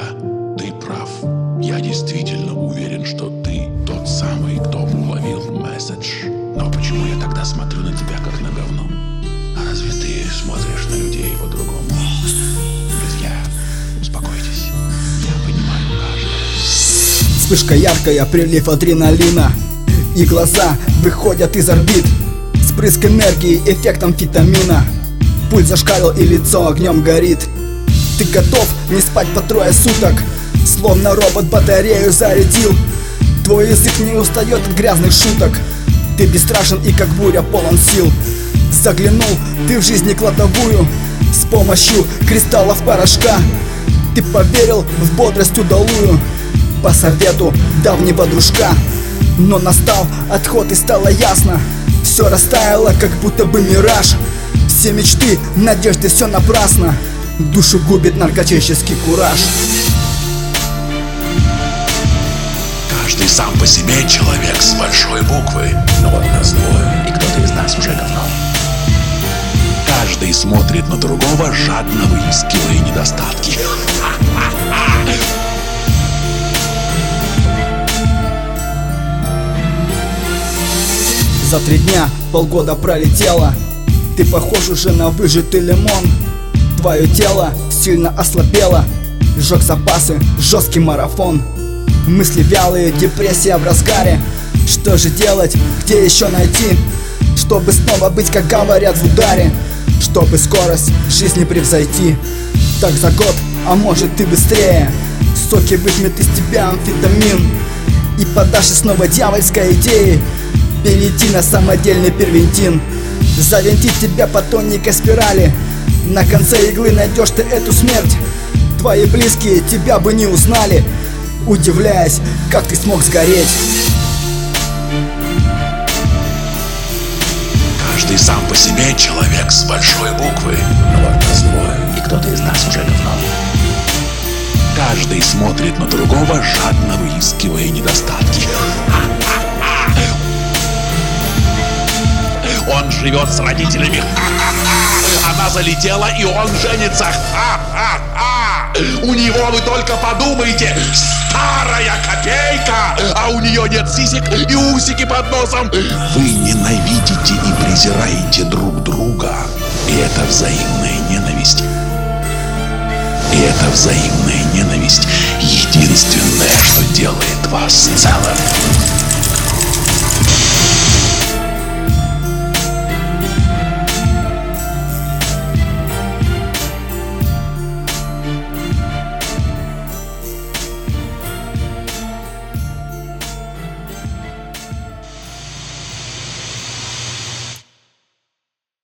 Да, ты прав. Я действительно уверен, что ты тот самый, кто уловил месседж. Но почему я тогда смотрю на тебя как на говно? А разве ты смотришь на людей по-другому? Друзья, успокойтесь. Я понимаю каждое. Вспышка яркая, прилив адреналина, и глаза выходят из орбит. Спрыск энергии эффектом витамина. Пульс зашкалил и лицо огнем горит. Ты готов не спать по 3 суток, словно робот батарею зарядил. Твой язык не устает от грязных шуток. Ты бесстрашен и как буря полон сил. Заглянул ты в жизни кладовую с помощью кристаллов порошка. Ты поверил в бодрость удалую по совету давнего дружка. Но настал отход и стало ясно, все растаяло, как будто бы мираж. Все мечты, надежды, все напрасно. Душу губит наркотический кураж. Каждый сам по себе человек с большой буквы. Но вот нас двое, и кто-то из нас уже говно. Каждый смотрит на другого, жадно выискивая недостатки. За 3 дня полгода пролетело. Ты похож уже на выжатый лимон. Твое тело сильно ослабело. Сжег запасы, жесткий марафон. Мысли вялые, депрессия в разгаре. Что же делать, где еще найти, чтобы снова быть, как говорят, в ударе, чтобы скорость жизни превзойти. Так за год, а может и быстрее, соки выжмет из тебя амфетамин. И подашь снова дьявольской идеи перейти на самодельный первентин. Завинтить тебя по тоненькой спирали. На конце иглы найдешь ты эту смерть. Твои близкие тебя бы не узнали, удивляясь, как ты смог сгореть. Каждый сам по себе человек с большой буквы. Но вот нас двое, и кто-то из нас уже говно. Каждый смотрит на другого, жадно выискивая недостатки. Он живет с родителями. Она залетела, и он женится. У него, вы только подумайте, старая копейка, а у нее нет сисек и усики под носом. Вы ненавидите и презираете друг друга. И это взаимная ненависть. И эта взаимная ненависть единственное, что делает вас целым.